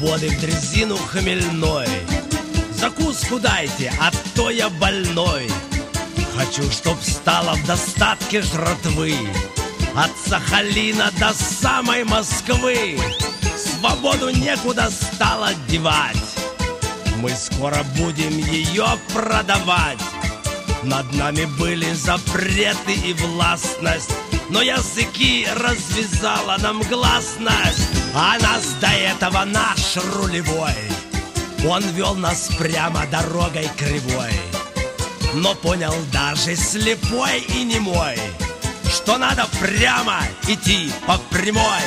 свободы в дрезину хмельной. Закуску дайте, а то я больной. Хочу, чтоб стало в достатке жратвы, от Сахалина до самой Москвы. Свободу некуда стало девать, мы скоро будем ее продавать. Над нами были запреты и властность, но языки развязала нам гласность. А нас до этого наш рулевой, он вел нас прямо дорогой кривой. Но понял даже слепой и немой, что надо прямо идти по прямой.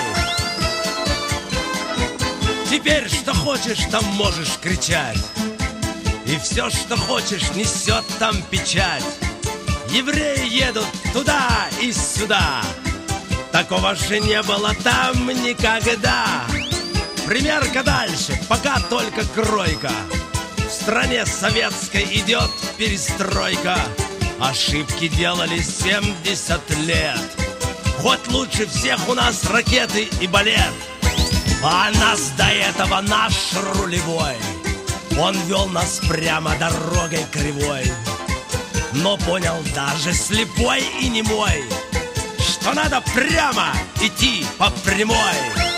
Теперь что хочешь, там можешь кричать, и все, что хочешь, несет там печать. Евреи едут туда и сюда, такого же не было там никогда. Примерка дальше, пока только кройка. В стране советской идет перестройка. Ошибки делали 70 лет. Хоть лучше всех у нас ракеты и балет. А нас до этого наш рулевой, он вел нас прямо дорогой кривой. Но понял даже слепой и немой, что надо прямо идти по прямой.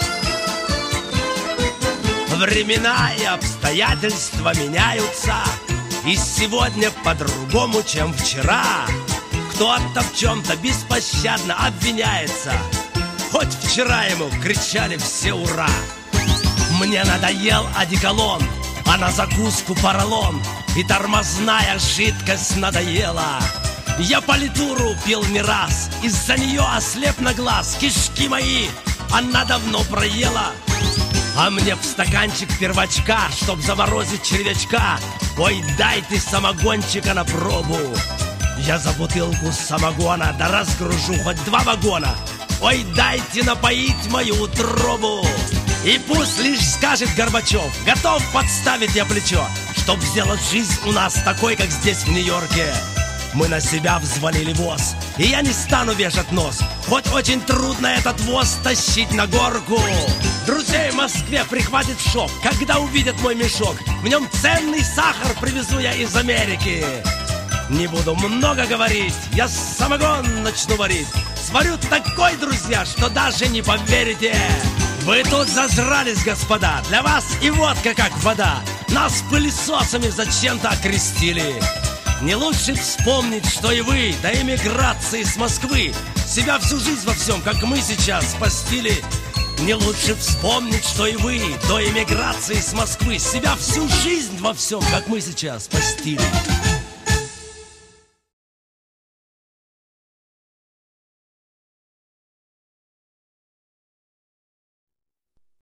Времена и обстоятельства меняются, и сегодня по-другому, чем вчера. Кто-то в чем-то беспощадно обвиняется, хоть вчера ему кричали все ура. Мне надоел одеколон, а на закуску поролон, и тормозная жидкость надоела. Я политуру пил не раз, из-за нее ослеп на глаз. Кишки мои она давно проела, а мне в стаканчик первачка, чтоб заморозить червячка. Ой, дайте самогончика на пробу, я за бутылку самогона да разгружу хоть 2 вагона. Ой, дайте напоить мою утробу. И пусть лишь скажет Горбачев, готов подставить я плечо, чтоб сделать жизнь у нас такой, как здесь в Нью-Йорке. Мы на себя взвалили воз, и я не стану вешать нос, хоть очень трудно этот воз тащить на горку. Друзей в Москве прихватит шок, когда увидят мой мешок. В нем ценный сахар привезу я из Америки. Не буду много говорить, я самогон начну варить. Сварю такой, друзья, что даже не поверите. Вы тут зажрались, господа, для вас и водка как вода. Нас пылесосами зачем-то окрестили. Не лучше вспомнить, что и вы до эмиграции с Москвы себя всю жизнь во всем, как мы сейчас, постили. Не лучше вспомнить, что и вы до эмиграции с Москвы себя всю жизнь во всем, как мы сейчас, постили.